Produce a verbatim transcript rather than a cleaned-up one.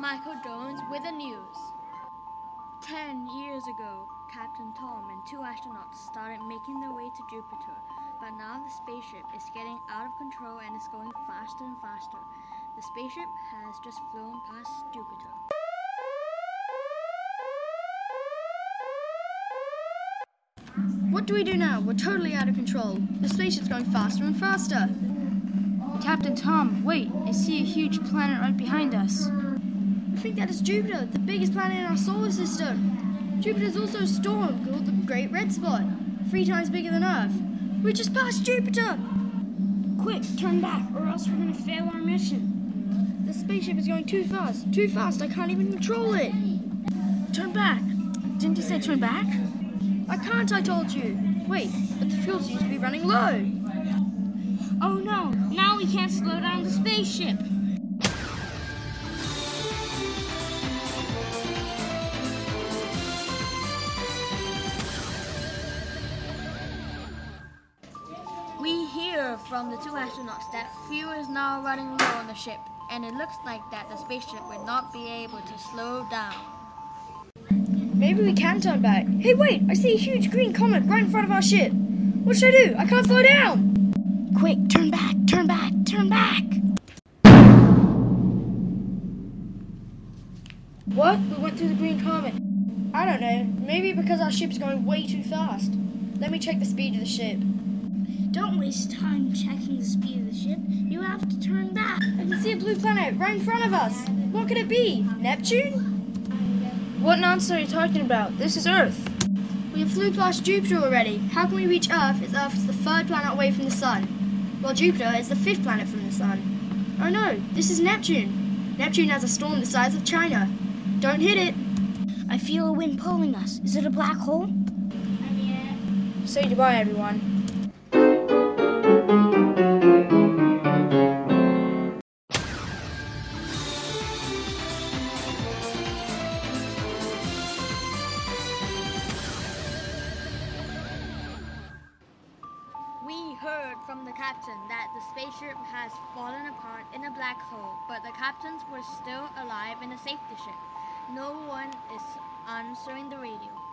Michael Jones with the news. Ten years ago, Captain Tom and two astronauts started making their way to Jupiter, but now the spaceship is getting out of control and is going faster and faster. The spaceship has just flown past Jupiter. What do we do now? We're totally out of control. The spaceship's going faster and faster. Captain Tom, wait, I see a huge planet right behind us. I think that is Jupiter, the biggest planet in our solar system. Jupiter's also a storm called the Great Red Spot, three times bigger than Earth. We just passed Jupiter! Quick, turn back, or else we're going to fail our mission. The spaceship is going too fast, too fast, I can't even control it. Turn back. Didn't you say turn back? I can't, I told you. Wait, but the fuel seems to be running low. Oh no, now we can't slow down the spaceship. We hear from the two astronauts that fuel is now running low on the ship, and it looks like that the spaceship will not be able to slow down. Maybe we can turn back. Hey wait, I see a huge green comet right in front of our ship. What should I do? I can't slow down. Quick, turn back, turn back, turn back. What? We went through the green comet. I don't know. Maybe because our ship's going way too fast. Let me check the speed of the ship. Don't waste time checking the speed of the ship. You have to turn back. I can see a blue planet right in front of us. What could it be? Neptune? What nonsense are you talking about? This is Earth. We have flew past Jupiter already. How can we reach Earth if Earth is the third planet away from the Sun? Well, Jupiter is the fifth planet from the Sun. Oh no, this is Neptune. Neptune has a storm the size of China. Don't hit it. I feel a wind pulling us. Is it a black hole? Say goodbye, everyone. We heard from the captain that the spaceship has fallen apart in a black hole, but the captains were still alive in the safety ship. No one is answering the radio.